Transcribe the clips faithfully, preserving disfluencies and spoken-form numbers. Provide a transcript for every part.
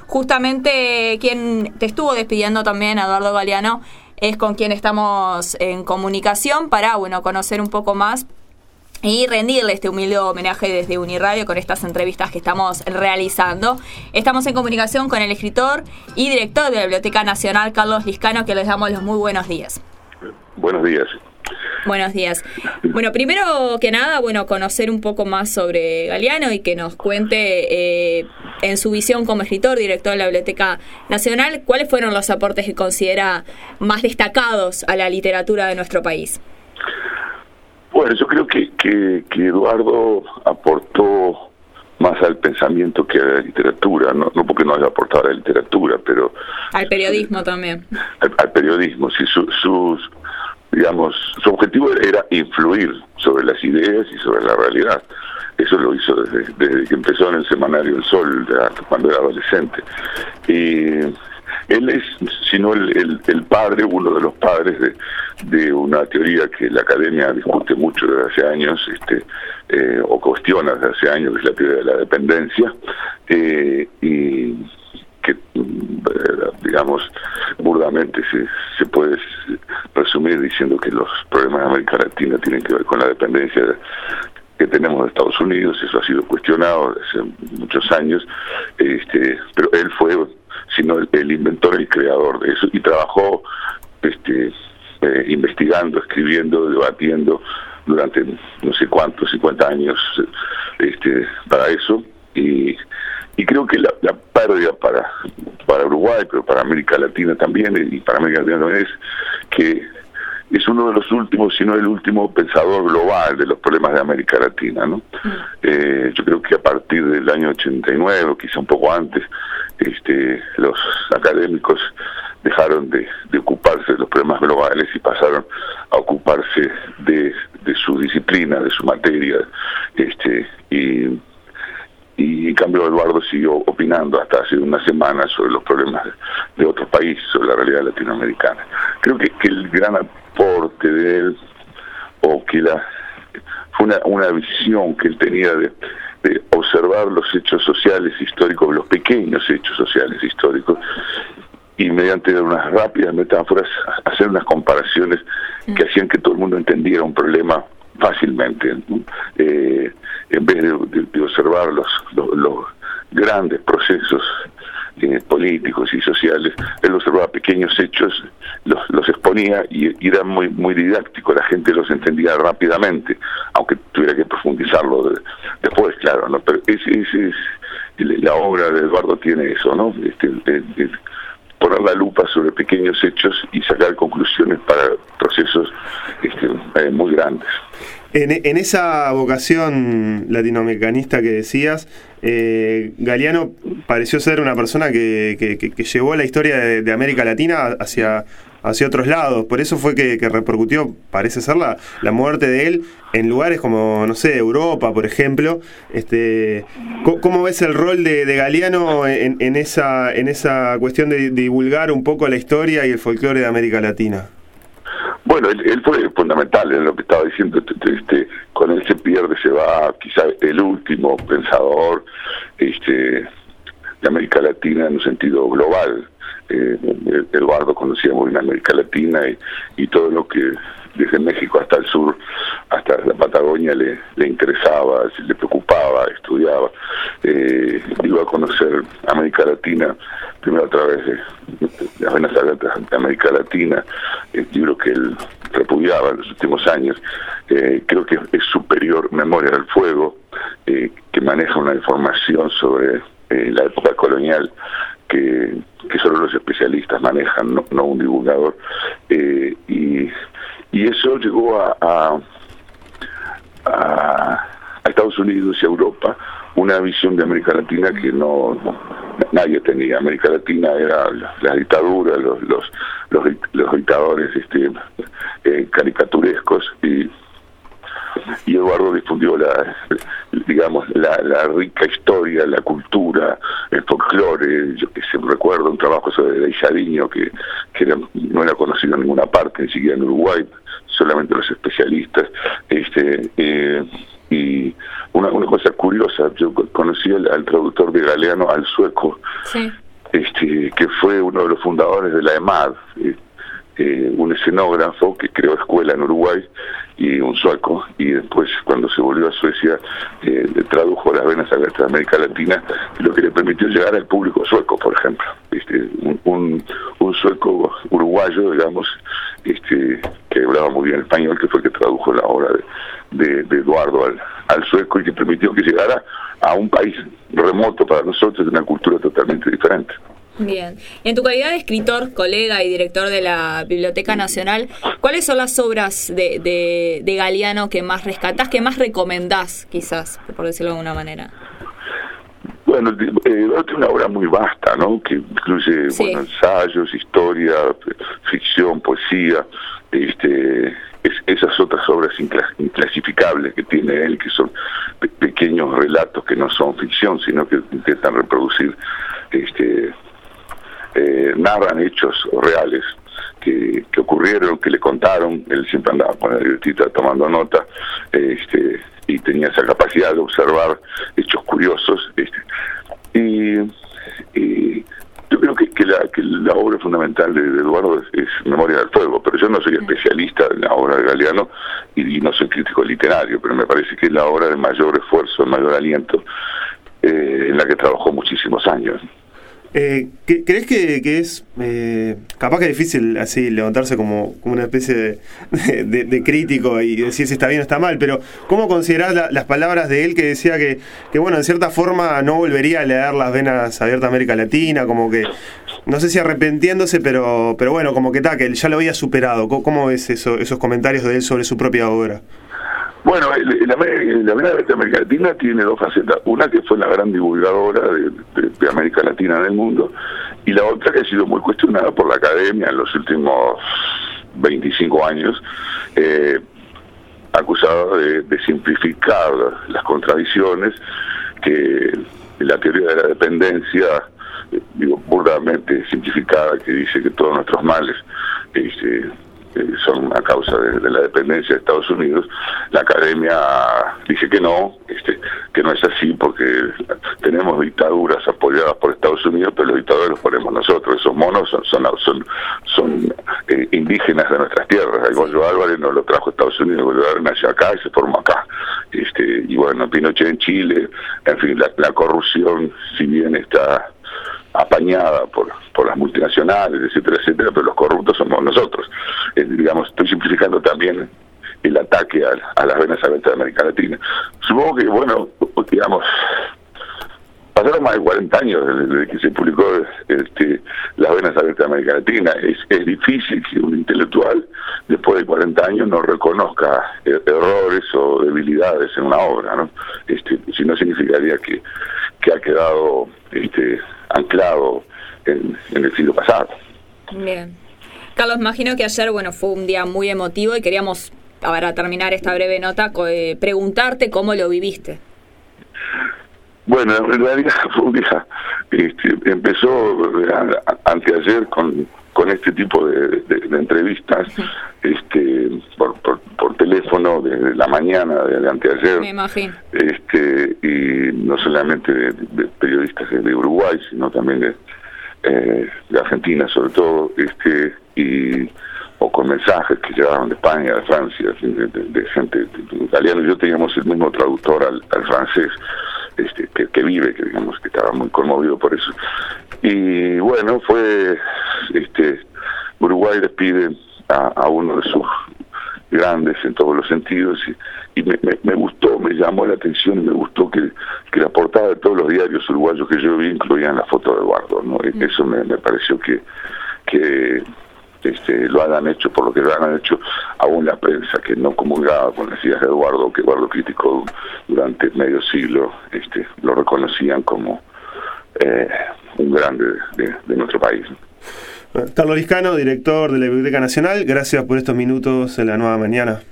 justamente quien te estuvo despidiendo también, Eduardo Galeano, es con quien estamos en comunicación para, bueno, conocer un poco más y rendirle este humilde homenaje desde Uniradio con estas entrevistas que estamos realizando. Estamos en comunicación con el escritor y director de la Biblioteca Nacional, Carlos Lizcano, que les damos los muy buenos días. Buenos días. Buenos días. Bueno, primero que nada, bueno, conocer un poco más sobre Galeano y que nos cuente eh, en su visión como escritor, director de la Biblioteca Nacional, cuáles fueron los aportes que considera más destacados a la literatura de nuestro país. Bueno, yo creo que, que, que Eduardo aportó más al pensamiento que a la literatura, no, no porque no haya aportado a la literatura, pero... Al periodismo también. Al, al periodismo, sí, su, sus... digamos, su objetivo era influir sobre las ideas y sobre la realidad. Eso lo hizo desde, desde que empezó en el semanario El Sol, cuando era adolescente. Y él es, si no el, el, el padre, uno de los padres de, de una teoría que la academia discute mucho desde hace años, este, eh, o cuestiona desde hace años, que es la teoría de la dependencia, eh, y que, digamos, burdamente se, se puede resumir diciendo que los problemas de América Latina tienen que ver con la dependencia que tenemos de Estados Unidos. Eso ha sido cuestionado hace muchos años, este, pero él fue, sino el, el inventor, el creador de eso, y trabajó este, eh, investigando, escribiendo, debatiendo durante no sé cuántos, cincuenta años este, para eso, y Y creo que la, la pérdida para, para Uruguay, pero para América Latina también, y para América Latina también, es que es uno de los últimos, si no el último pensador global de los problemas de América Latina, ¿no? Mm. Eh, yo creo que a partir del año ochenta y nueve, o quizá un poco antes, este, los académicos dejaron de, de ocuparse de los problemas globales y pasaron a ocuparse de, de su disciplina, de su materia, este, y... y en cambio Eduardo siguió opinando hasta hace una semana sobre los problemas de otros países, sobre la realidad latinoamericana. Creo que, que el gran aporte de él, o que la fue una, una visión que él tenía de, de observar los hechos sociales históricos, los pequeños hechos sociales históricos, y mediante unas rápidas metáforas hacer unas comparaciones que hacían que todo el mundo entendiera un problema fácilmente, eh, en vez de, de, de observar los, los, los grandes procesos eh, políticos y sociales. Él observaba pequeños hechos, los, los exponía y, y era muy muy didáctico, la gente los entendía rápidamente, aunque tuviera que profundizarlo de, después, claro, ¿no? Pero ese, ese es, la obra de Eduardo tiene eso, ¿no? Este, de, de poner la lupa sobre pequeños hechos y sacar conclusiones para procesos este, eh, muy grandes. En, en esa vocación latinoamericanista que decías, eh, Galeano pareció ser una persona que, que, que, que llevó la historia de, de América Latina hacia, hacia otros lados. Por eso fue que, que repercutió, parece ser, la, la muerte de él en lugares como, no sé, Europa, por ejemplo. Este, ¿Cómo ves el rol de, de Galeano en, en, esa, en esa cuestión de, de divulgar un poco la historia y el folclore de América Latina? Bueno, él, él fue fundamental en lo que estaba diciendo. Este, con él se pierde, se va quizá el último pensador este, de América Latina en un sentido global. Eh, Eduardo conocía muy bien América Latina y, y todo lo que desde México hasta el sur, hasta la Patagonia le, le interesaba, le preocupaba, estudiaba. Eh, iba a conocer América Latina primero a través de, de las venas abiertas de América Latina, el libro que él repudiaba en los últimos años. Eh, creo que es superior Memoria del Fuego, eh, que maneja una información sobre eh, la época colonial que, que solo los especialistas manejan, no, no un divulgador. Eh, y, y eso llegó a, a, a, a Estados Unidos y a Europa una visión de América Latina que no, no nadie tenía. América Latina era la, la dictadura, los los los, los dictadores este, eh, caricaturescos, y y Eduardo difundió la, digamos, la, la rica historia, la cultura, el folclore. Yo que sé, recuerdo un trabajo sobre el Aishadiño que, que era, no era conocido en ninguna parte, ni siquiera en Uruguay, solamente los especialistas. Este, eh, y una, una cosa curiosa, yo conocí al, al traductor de Galeano, al sueco, sí. este, que fue uno de los fundadores de la EMAD, eh, eh, un escenógrafo que creó escuela en Uruguay, y un sueco, y después cuando se volvió a Suecia eh, tradujo las venas abiertas de América Latina, lo que le permitió llegar al público sueco, por ejemplo. Este, un, un, un sueco uruguayo, digamos, este, que hablaba muy bien español, que fue el que tradujo la obra de, de, de Eduardo al, al sueco, y que permitió que llegara a un país remoto para nosotros, de una cultura totalmente diferente. Bien. En tu calidad de escritor, colega y director de la Biblioteca Nacional, ¿cuáles son las obras de, de, de Galeano que más rescatás, que más recomendás, quizás, por decirlo de alguna manera? Bueno, eh, es una obra muy vasta, ¿no? Que incluye sí. bueno, ensayos, historia, ficción, poesía, este, es, esas otras obras inclas, inclasificables que tiene él, que son pe pequeños relatos que no son ficción, sino que intentan reproducir, este, eh, narran hechos reales que, que ocurrieron, que le contaron. Él siempre andaba con la libretita tomando nota, este, y tenía esa capacidad de observar hechos curiosos, este, y, y yo creo que, que, la, que la obra fundamental de, de Eduardo es, es Memoria del Fuego, pero yo no soy especialista en la obra de Galeano y, y no soy crítico literario, pero me parece que es la obra de mayor esfuerzo, de mayor aliento, eh, en la que trabajó muchísimos años. Eh, ¿Crees que, que es eh, capaz que es difícil así levantarse como, como una especie de, de, de crítico y decir si está bien o está mal, pero ¿cómo considerás la, las palabras de él que decía que, que, bueno, en cierta forma no volvería a leer Las venas abiertas de América Latina, como que, no sé si arrepintiéndose, pero, pero bueno, como que ta, que él ya lo había superado? ¿Cómo, cómo ves eso, esos comentarios de él sobre su propia obra? Bueno, la, la Vena de América Latina tiene dos facetas. Una que fue la gran divulgadora de, de, de América Latina en el mundo, y la otra que ha sido muy cuestionada por la academia en los últimos veinticinco años, eh, acusada de, de simplificar las contradicciones, que la teoría de la dependencia, eh, digo, burdamente simplificada, que dice que todos nuestros males este, son a causa de, de la dependencia de Estados Unidos. La academia dice que no, este, que no es así, porque tenemos dictaduras apoyadas por Estados Unidos, pero los dictadores los ponemos nosotros. Esos monos son son son, son eh, indígenas de nuestras tierras. El Goyo Álvarez no lo trajo Estados Unidos, el Goyo Álvarez nació acá y se formó acá. Este, y bueno, Pinochet en Chile, en fin, la, la corrupción, si bien está apañada por, por las multinacionales, etcétera, etcétera, pero los corruptos somos nosotros. Eh, digamos, estoy simplificando también el ataque a, a las venas abiertas de América Latina. Supongo que, bueno, digamos, pasaron más de cuarenta años desde, desde que se publicó este, Las venas abiertas de América Latina. Es, es difícil que un intelectual, después de cuarenta años, no reconozca er errores o debilidades en una obra, ¿no? Este, si no, significaría que, que ha quedado este, anclado en, en el siglo pasado. Bien. Carlos, imagino que ayer, bueno, fue un día muy emotivo y queríamos, para terminar esta breve nota, eh, preguntarte cómo lo viviste. Bueno, en realidad fue un día, este, empezó anteayer con, con este tipo de, de, de entrevistas, este, por, por, por teléfono desde la mañana de anteayer. Me imagino. Este, y no solamente de, de periodistas de Uruguay, sino también de, eh, de Argentina sobre todo, este, y o con mensajes que llegaban de España, de Francia, de, de, de gente de italiana. Yo teníamos el mismo traductor al, al francés, este, que, que vive, que digamos que estaba muy conmovido por eso. Y bueno, fue este Uruguay despide a, a uno de sus grandes en todos los sentidos, y, y me, me, me gustó, me llamó la atención, y me gustó que, que la portada de todos los diarios uruguayos que yo vi incluían la foto de Eduardo, ¿no? Mm. Eso me, me pareció que, que Este, lo hayan hecho por lo que lo hayan hecho, aún la prensa que no comulgaba con las ideas de Eduardo, que Eduardo criticó durante medio siglo, este, lo reconocían como eh, un grande de, de, de nuestro país. Carlos Liscano, director de la Biblioteca Nacional, gracias por estos minutos en La Nueva Mañana.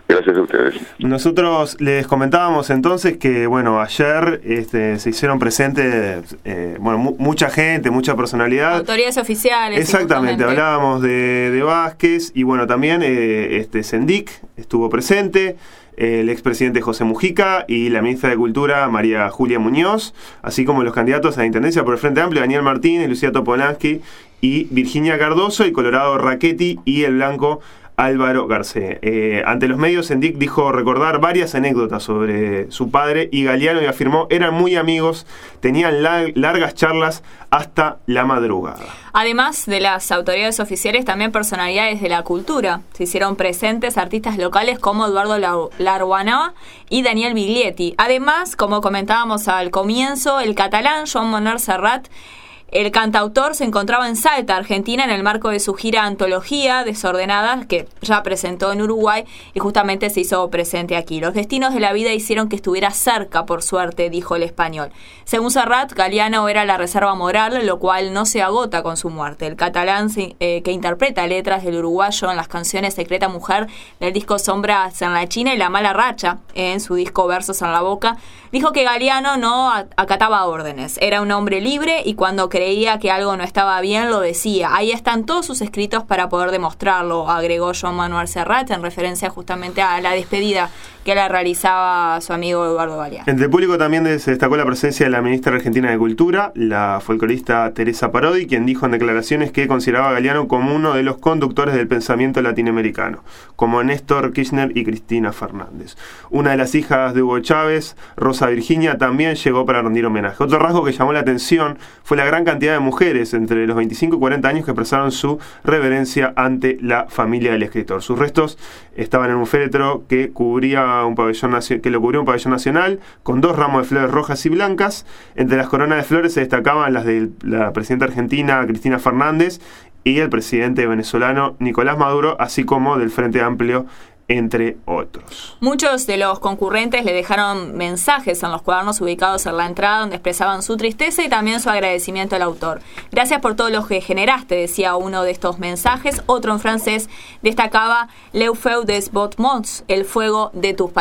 Gracias a ustedes. Nosotros les comentábamos entonces que, bueno, ayer este, se hicieron presentes, eh, bueno, mu mucha gente, mucha personalidad. Autoridades oficiales. Exactamente, hablábamos de, de Vázquez y, bueno, también eh, este Sendik estuvo presente, el expresidente José Mujica y la ministra de Cultura María Julia Muñoz, así como los candidatos a la Intendencia por el Frente Amplio, Daniel Martínez, Lucía Topolansky y Virginia Cardoso, y Colorado Rachetti y el blanco Álvaro Garcé. Eh, ante los medios, Sendik dijo recordar varias anécdotas sobre su padre y Galeano, y afirmó eran muy amigos, tenían la largas charlas hasta la madrugada. Además de las autoridades oficiales, también personalidades de la cultura. Se hicieron presentes artistas locales como Eduardo Laruana y Daniel Biglietti. Además, como comentábamos al comienzo, el catalán Joan Manuel Serrat, el cantautor, se encontraba en Salta, Argentina, en el marco de su gira Antología Desordenadas, que ya presentó en Uruguay y justamente se hizo presente aquí. Los destinos de la vida hicieron que estuviera cerca, por suerte, dijo el español. Según Serrat, Galeano era la reserva moral, lo cual no se agota con su muerte. El catalán, eh, que interpreta letras del uruguayo en las canciones Secreta Mujer del disco Sombras en la China y La Mala Racha en su disco Versos en la Boca, dijo que Galeano no acataba órdenes. Era un hombre libre y cuando creía que algo no estaba bien, lo decía. Ahí están todos sus escritos para poder demostrarlo, agregó Joan Manuel Serrat, en referencia justamente a la despedida que la realizaba su amigo Eduardo Galeano. Entre el público también se destacó la presencia de la ministra argentina de Cultura, la folclorista Teresa Parodi, quien dijo en declaraciones que consideraba a Galeano como uno de los conductores del pensamiento latinoamericano, como Néstor Kirchner y Cristina Fernández. Una de las hijas de Hugo Chávez, Rosa Virginia, también llegó para rendir homenaje. Otro rasgo que llamó la atención fue la gran cantidad de mujeres entre los veinticinco y cuarenta años que expresaron su reverencia ante la familia del escritor. Sus restos estaban en un féretro que cubría un pabellón que lo cubrió un pabellón nacional con dos ramos de flores rojas y blancas. Entre las coronas de flores se destacaban las de la presidenta argentina Cristina Fernández y el presidente venezolano Nicolás Maduro, así como del Frente Amplio, entre otros. Muchos de los concurrentes le dejaron mensajes en los cuadernos ubicados en la entrada donde expresaban su tristeza y también su agradecimiento al autor. Gracias por todo lo que generaste, decía uno de estos mensajes. Otro en francés destacaba Le feu des beaux mots, el fuego de tus palabras.